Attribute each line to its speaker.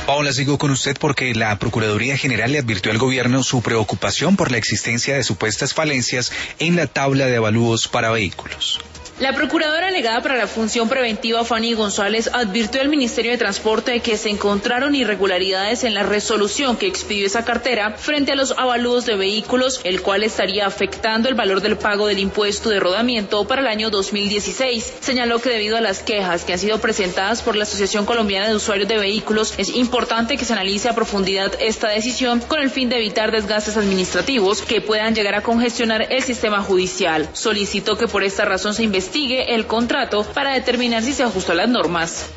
Speaker 1: Paola, sigo con usted porque la Procuraduría General le advirtió al gobierno su preocupación por la existencia de supuestas falencias en la tabla de avalúos para vehículos.
Speaker 2: La procuradora delegada para la función preventiva, Fanny González, advirtió al Ministerio de Transporte de que se encontraron irregularidades en la resolución que expidió esa cartera frente a los avalúos de vehículos, el cual estaría afectando el valor del pago del impuesto de rodamiento para el año 2016. Señaló que debido a las quejas que han sido presentadas por la Asociación Colombiana de Usuarios de Vehículos, es importante que se analice a profundidad esta decisión con el fin de evitar desgastes administrativos que puedan llegar a congestionar el sistema judicial. Solicitó que por esta razón se investigue el contrato para determinar si se ajustó a las normas.